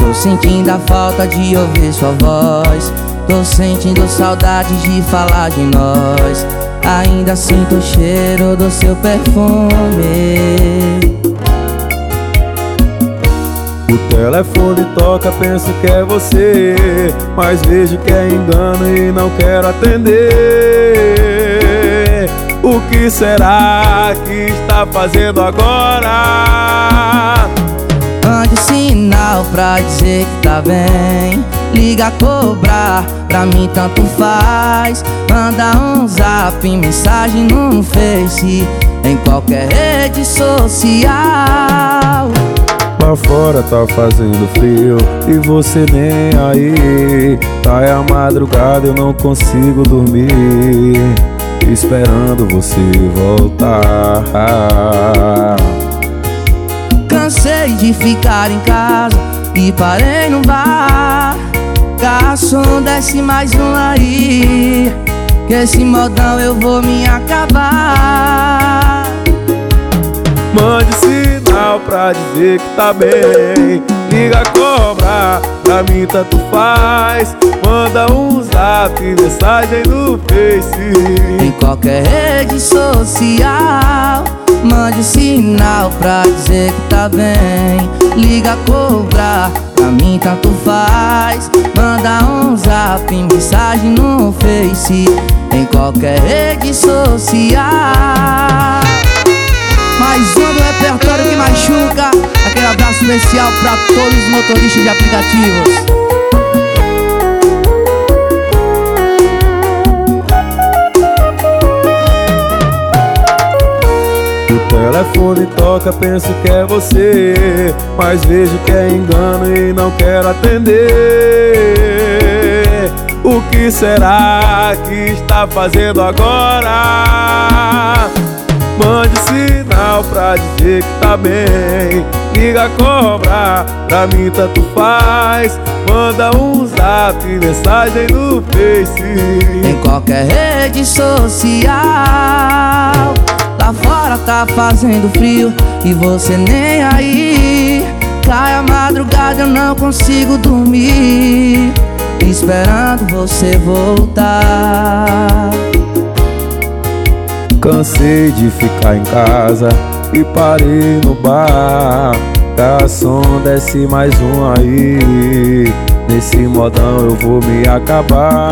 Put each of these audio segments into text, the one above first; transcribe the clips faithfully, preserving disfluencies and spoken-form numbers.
Tô sentindo a falta de ouvir sua voz. Tô sentindo saudade de falar de nós. Ainda sinto o cheiro do seu perfume. O telefone toca, penso que é você, mas vejo que é engano e não quero atender. O que será que está fazendo agora? Mande sinal pra dizer que tá bem. Liga, cobrar, pra mim tanto faz. Manda um zap, mensagem no Face, em qualquer rede social. Lá fora tá fazendo frio e você nem aí. Tá é a madrugada, eu não consigo dormir, esperando você voltar. Cansei de ficar em casa e parei no bar. Garçom, desce mais um aí, que esse modão eu vou me acabar. Mande sinal pra dizer que tá bem. Liga, cobra, pra mim tanto faz. Manda um zap, mensagem no Face, em qualquer rede social. Mande sinal pra dizer que tá bem. Liga, cobra, pra mim tanto faz. Manda um zap, mensagem no Face, em qualquer rede social. Mais um do repertório que machuca. Aquele abraço especial pra todos os motoristas de aplicativos. o telefone toca, penso que é você, mas vejo que é engano e não quero atender. O que será que está fazendo agora? Mande sinal pra dizer que tá bem. Liga, cobra, pra mim tanto faz. Manda um zap, mensagem no Face, em qualquer rede social. Lá fora tá fazendo frio e você nem aí. Cai a madrugada, eu não consigo dormir, esperando você voltar. Cansei de ficar em casa e parei no bar. Garçom, desce mais um aí, nesse modão eu vou me acabar.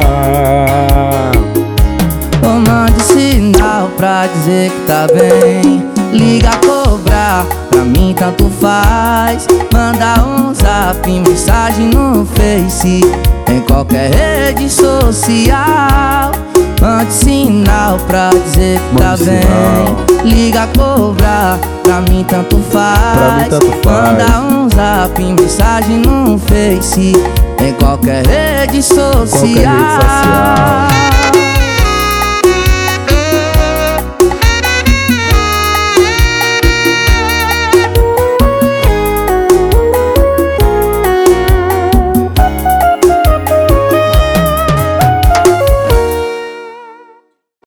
Oh, mande sinal pra dizer que tá bem. Liga, cobrar, pra mim tanto faz. Manda um zap, mensagem no Face, em qualquer rede social. Mande sinal pra dizer que tá bem. Liga, cobrar, pra mim tanto faz. Manda um zap, mensagem no Face, em qualquer rede social.